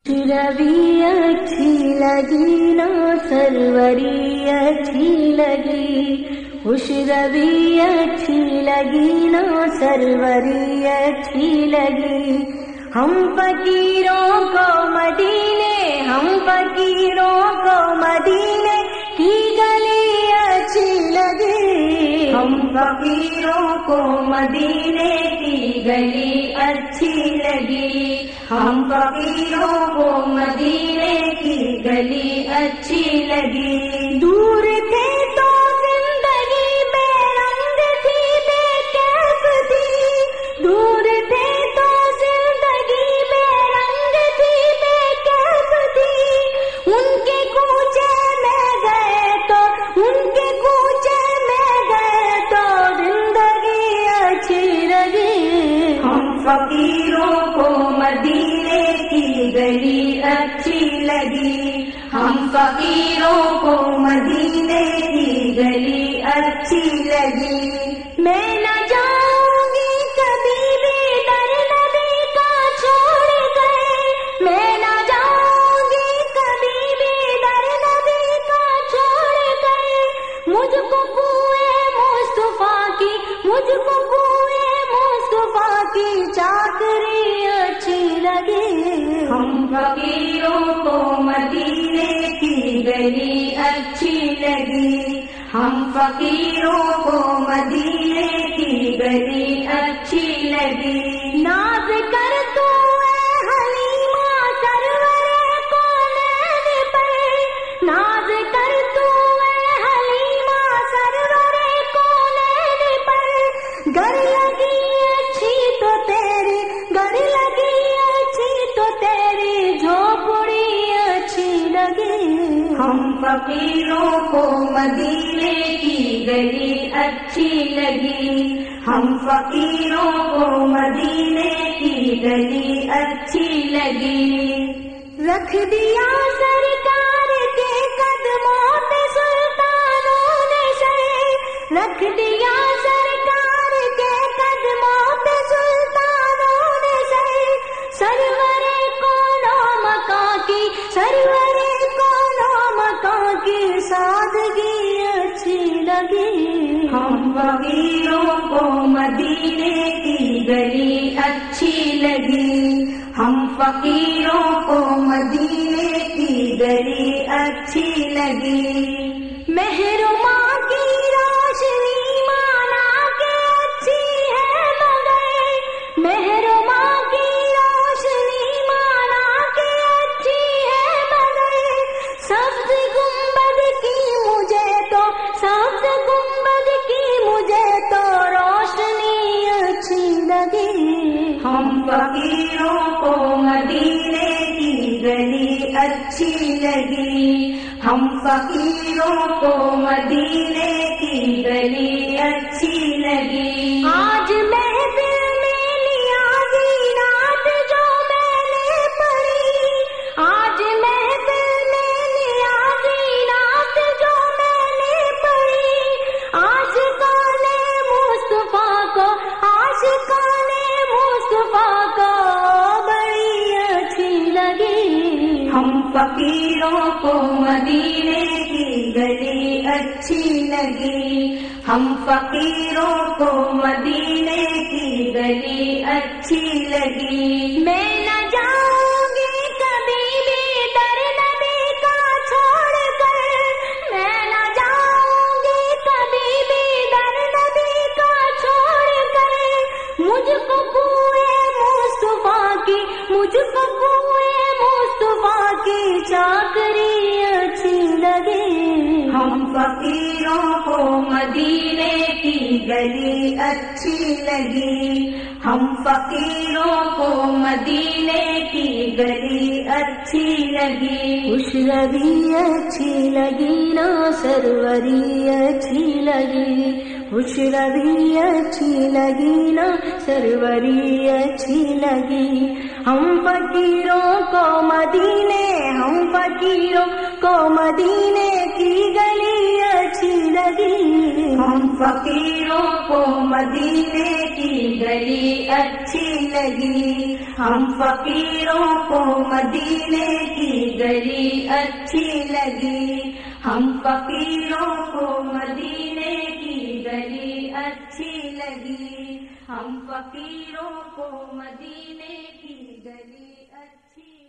روی اچھی لگی نا سروری اچھی لگی، خوش روی اچھی لگی نا سروری اچھی لگی، ہم فقیروں کو مدینے، ہم فقیروں کو مدینے کی گلی اچھی لگی، ہم فقیروں کو مدینے کی گلی اچھی لگی، ہم فقیروں کو مدینے کی گلی اچھی لگی، دور تھے تو زندگی بے رنگ تھی بے کیف تھی، دور تھے تو زندگی بے رنگ تھی بے کیف تھی، ان کے کوچے میں گئے تو، ان کے کوچے میں گئے تو زندگی اچھی لگی، ہم فقیروں کو مدینے کی گلی اچھی لگی، ہم فقیروں کو مدینے کی گلی اچھی لگی، میں نہ جاؤں گی کبھی بھی در نبی کا چھوڑ کر، میں نہ جاؤں گی کبھی بھی در نبی کا چھوڑ کر، مجھ کو بوئے مصطفیٰ کی، مجھ کو بوئے مصطفیٰ کی چاکری اچھی لگی، ہم فقیروں کو مدینے کی گلی اچھی لگی، ہم فقیروں کو مدینے کی گلی اچھی لگی، ناز کر تو اے حلیمہ سرور کونین پر، ناز کر تو اے حلیمہ سرور کونین پر، گر لگی اچھی تو تیری، گر لگی اچھی تو تیری جھوپڑی اچھی لگی، ہم فقیروں کو مدینے کی گلی اچھی لگی، ہم فقیروں کو مدینے کی گلی اچھی لگی، رکھ دیا سرکار کے قدموں پہ سلطانوں نے سر، رکھ دیا سرکار کے قدموں پہ سلطانوں نے سر، سرور کونو مکان کی، سرور کونو مکان کی سادگی اچھی لگی، ہم فقیروں کو مدینے کی گلی اچھی لگی، ہم فقیروں کو مدینے کی گلی اچھی لگی، محرماں کی روشنی مانا کہ اچھی ہے مگر، محرماں کی روشنی مانا کہ اچھی ہے مگر، سبز گنبد کی مجھے تو، سبز گنبد کی مجھے تو روشنی اچھی لگی، ہم فقیروں کو مدینے کی گلی اچھی لگی، ہم فقیروں کو مدینے کی گلی اچھی لگی، آج محفل میں نیازی نعت جو میں نے پڑھی، آج محفل میں نیازی نعت جو میں نے پڑھی، عاشقان مصطفیٰ کو، عاشقان مصطفیٰ کو بڑی اچھی لگی، ہم فقیروں کو مدینے کی گلی اچھی لگی، ہم فقیروں کو مدینے کی گلی اچھی لگی، میں نہ جاؤں گی کبھی بھی در نبی کا چھوڑ کر، میں نہ جاؤں گی کبھی بھی در نبی کا چھوڑ کر، مجھ کو بوئے مصطفیٰ کی، مجھ کو بوئے مصطفیٰ کی چاکری اچھی لگی، ہم فقیروں کو مدینے کی گلی اچھی لگی، ہم فقیروں کو مدینے کی گلی اچھی لگی، خوش روی اچھی لگی نا سروری اچھی لگی، خوش روی اچھی لگی نا سروری اچھی لگی، ہم فقیروں کو مدینے، ہم فقیروں کو مدینے کی گلی اچھی لگی، ہم فقیروں کو مدینے کی گلی اچھی لگی، ہم فقیروں کو مدینے کی گلی اچھی لگی، ہم فقیروں کو مدینے کی گلی اچھی لگی، ہم فقیروں کو مدینے کی گلی اچھی